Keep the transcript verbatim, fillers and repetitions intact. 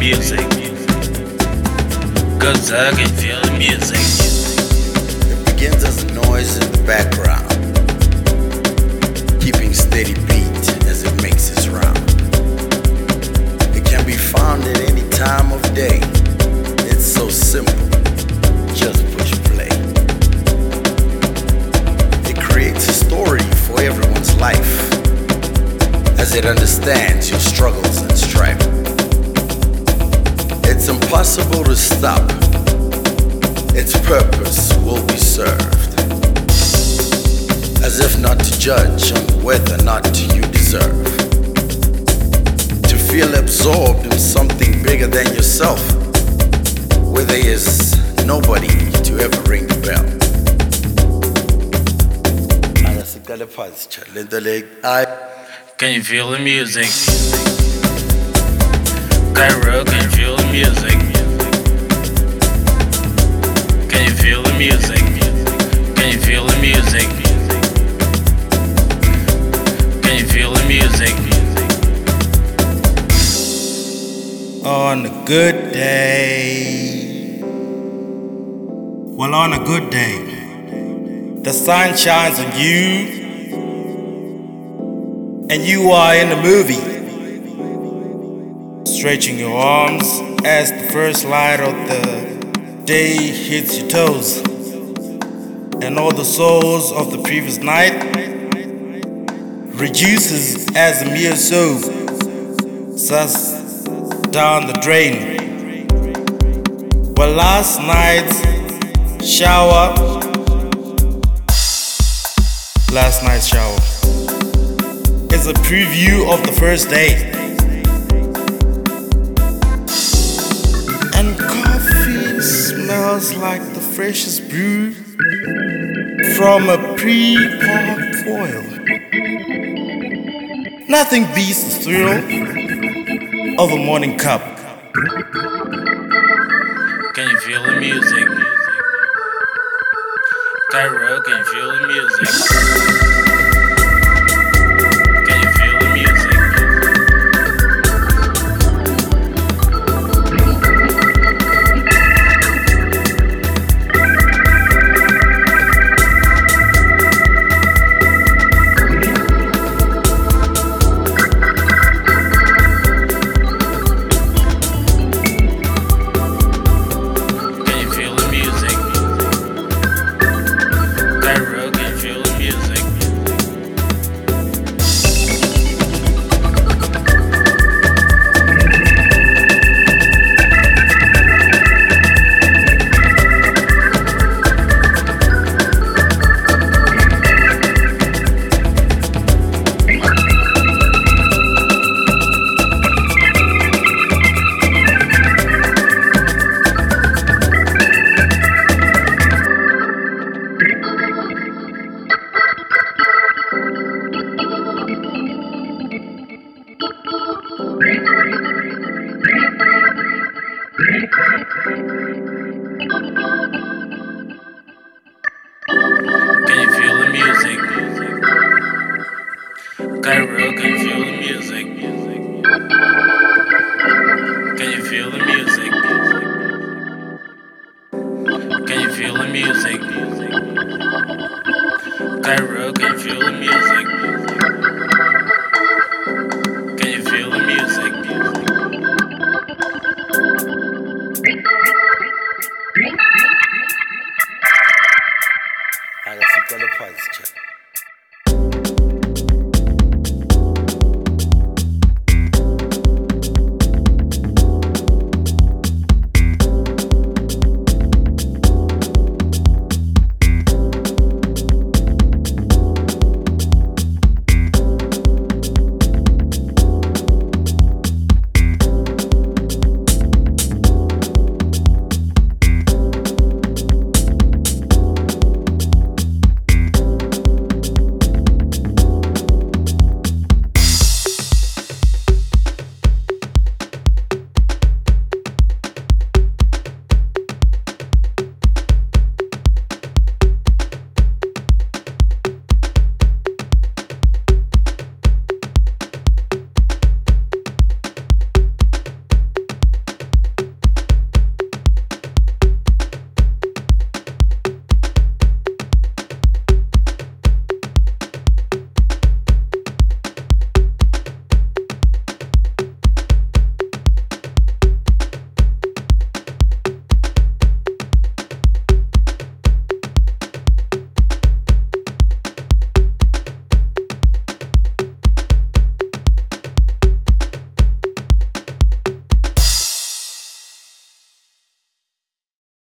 music. Cause I can feel the music. It begins as a noise in the background, keeping steady beat as it makes its round. It can be found at any time of day. It's so simple, just push play. It creates a story for everyone's life, as it understands your struggles and strife. It's impossible to stop. Its purpose will be served, as if not to judge on whether or not you deserve to feel absorbed in something bigger than yourself, where there is nobody to ever ring the bell. Can you feel the music? Cairo, can you feel the music? Can you feel the music? Can you feel the music? Can you feel the music? On a good day. Well, on a good day, the sun shines on you, and you are in the movie, stretching your arms as the first light of the day hits your toes, and all the souls of the previous night reduces as a mere soap, sucks down the drain. Well, last night's shower, last night's shower is a preview of the first day. And coffee smells like the freshest brew from a pre-popped foil. Nothing beats the thrill of a morning cup. Can you feel the music? Cairo, can you feel the music? Can you feel the music? Cairo, can you feel the music? Can you feel the music? Can you feel the music? Cairo, can you feel the music?